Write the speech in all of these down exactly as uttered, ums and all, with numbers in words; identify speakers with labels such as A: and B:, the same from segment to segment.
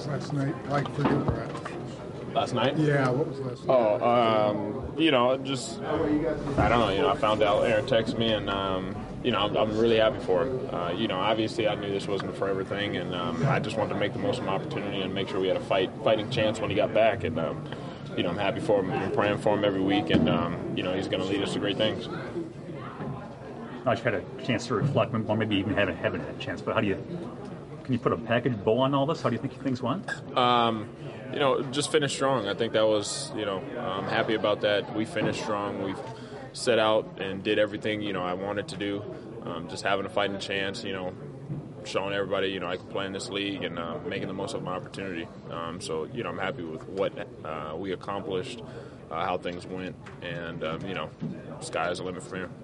A: was last night like for you, Brett?
B: Last night?
A: Yeah, what was last night?
B: Oh, um, you know, just, I don't know, you know, I found out Aaron texted me, and, um, you know, I'm, I'm really happy for him. Uh, you know, obviously I knew this wasn't a forever thing, and um, I just wanted to make the most of my opportunity and make sure we had a fight, fighting chance when he got back, and, um, you know, I'm happy for him. I'm praying for him every week, and, um, you know, he's going to lead us to great things.
C: Now you've had a chance to reflect, or maybe even haven't, haven't had a chance, but how do you, can you put a package bow on all this? How do you think things went?
B: Um, you know, just finished strong. I think that was, you know, I'm happy about that. We finished strong. We've set out and did everything, you know, I wanted to do. Um, just having a fighting chance, you know, showing everybody, you know, I can play in this league and uh, making the most of my opportunity. Um, so, you know, I'm happy with what uh, we accomplished, uh, how things went, and, um, you know, sky's the limit from here.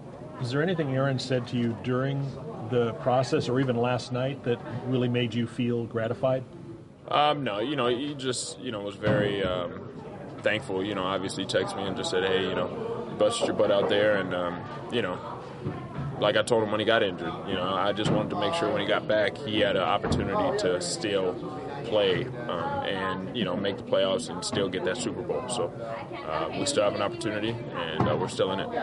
D: Is there anything Aaron said to you during the process or even last night that really made you feel gratified?
B: Um, no, you know, he just, you know, was very um, thankful. You know, obviously texted me and just said, hey, you know, busted your butt out there. And, um, you know, like I told him when he got injured, you know, I just wanted to make sure when he got back he had an opportunity to still play um, and, you know, make the playoffs and still get that Super Bowl. So uh, we still have an opportunity, and uh, we're still in it.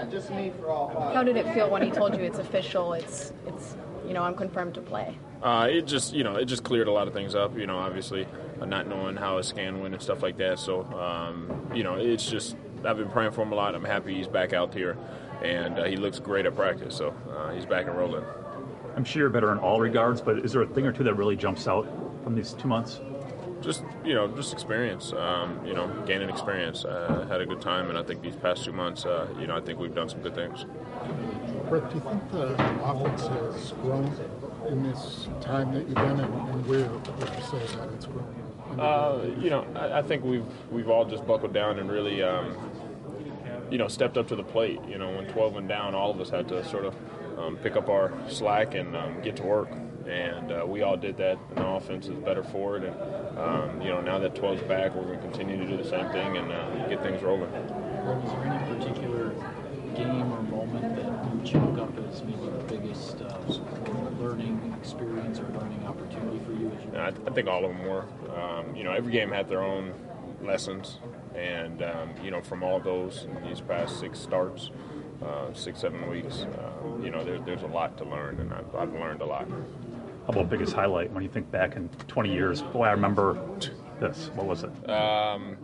E: How did it feel when he told you it's official, it's, it's you know, I'm confirmed to play?
B: Uh, it just, you know, it just cleared a lot of things up, you know, obviously uh, not knowing how his scan went and stuff like that. So, um, you know, it's just, I've been praying for him a lot. I'm happy he's back out here, and uh, he looks great at practice. So uh, he's back and rolling.
C: I'm sure you're better in all regards, but is there a thing or two that really jumps out from these two months?
B: Just, you know, just experience, um, you know, gaining experience. Uh, had a good time, and I think these past two months, uh, you know, I think we've done some good things.
A: Brett, do you think the offense has grown in this time that you've been in, and where would you say that it's grown?
B: Uh, you know, I, I think we've we've all just buckled down and really, um, you know, stepped up to the plate. You know, when twelve went down, all of us had to sort of um, pick up our slack and um, get to work. And uh, we all did that, and the offense is better for it. And, um, you know, now that twelve's back, we're going to continue to do the same thing and uh, get things rolling.
F: Was there any particular game or moment that you chalk up as maybe the biggest uh, learning experience or learning opportunity for you? As you
B: I, I think all of them were. Um, you know, every game had their own lessons. And, um, you know, from all those in these past six starts, uh, six, seven weeks, uh, you know, there, there's a lot to learn, and I've, I've learned a lot.
C: How about biggest highlight when you think back in twenty years? Boy, I remember this. What was it?
B: Um,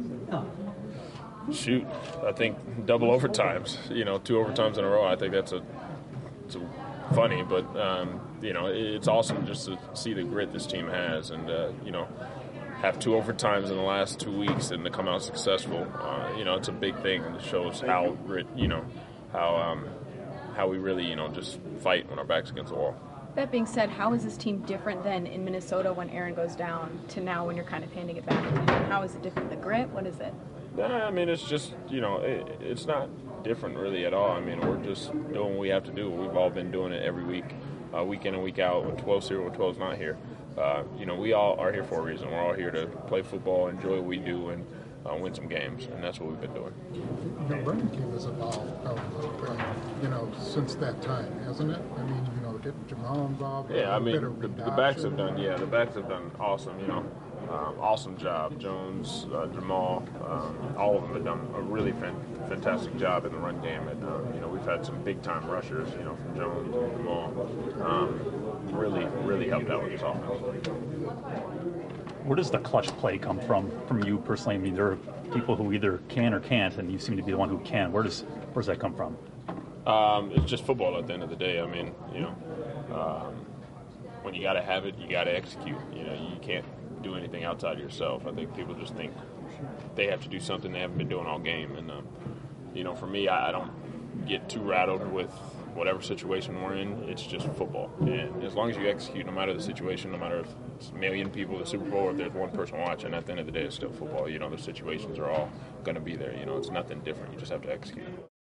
B: shoot, I think double overtimes. You know, two overtimes in a row. I think that's a, it's a funny, but um, you know, it's awesome just to see the grit this team has, and uh, you know, have two overtimes in the last two weeks and to come out successful. Uh, you know, it's a big thing, and it shows how grit. You know, how um, how we really, you know, just fight when our back's against the wall.
E: That being said, how is this team different than in Minnesota when Aaron goes down to now when you're kind of handing it back to him? How is it different? The grit? What is it?
B: Nah, I mean, it's just, you know, it, it's not different really at all. I mean, we're just doing what we have to do. We've all been doing it every week, uh, week in and week out, when twelve's here, when twelve's not here. Uh, you know, we all are here for a reason. We're all here to play football, enjoy what we do, and uh, win some games, and that's what we've been doing.
A: You know, running game has evolved, uh, you know, since that time, hasn't it? I mean, you know, getting Jamal involved.
B: Yeah, I mean, the, the backs have
A: adoption.
B: done, yeah, the backs have done awesome, you know, um, awesome job. Jones, uh, Jamal, um, all of them have done a really fan- fantastic job in the run game. And, uh, you know, we've had some big-time rushers, you know, from Jones and Jamal. Um, really, really helped out with this offense.
C: Where does the clutch play come from, from you personally? I mean, there are people who either can or can't, and you seem to be the one who can. Where does where does that come from?
B: Um, it's just football at the end of the day. I mean, you know, um, when you got to have it, you got to execute. You know, you can't do anything outside of yourself. I think people just think they have to do something they haven't been doing all game. And, um, you know, for me, I, I don't get too rattled with whatever situation we're in. It's just football. And as long as you execute, no matter the situation, no matter if it's a million people at the Super Bowl or if there's one person watching, at the end of the day, it's still football. You know, the situations are all going to be there. You know, it's nothing different. You just have to execute.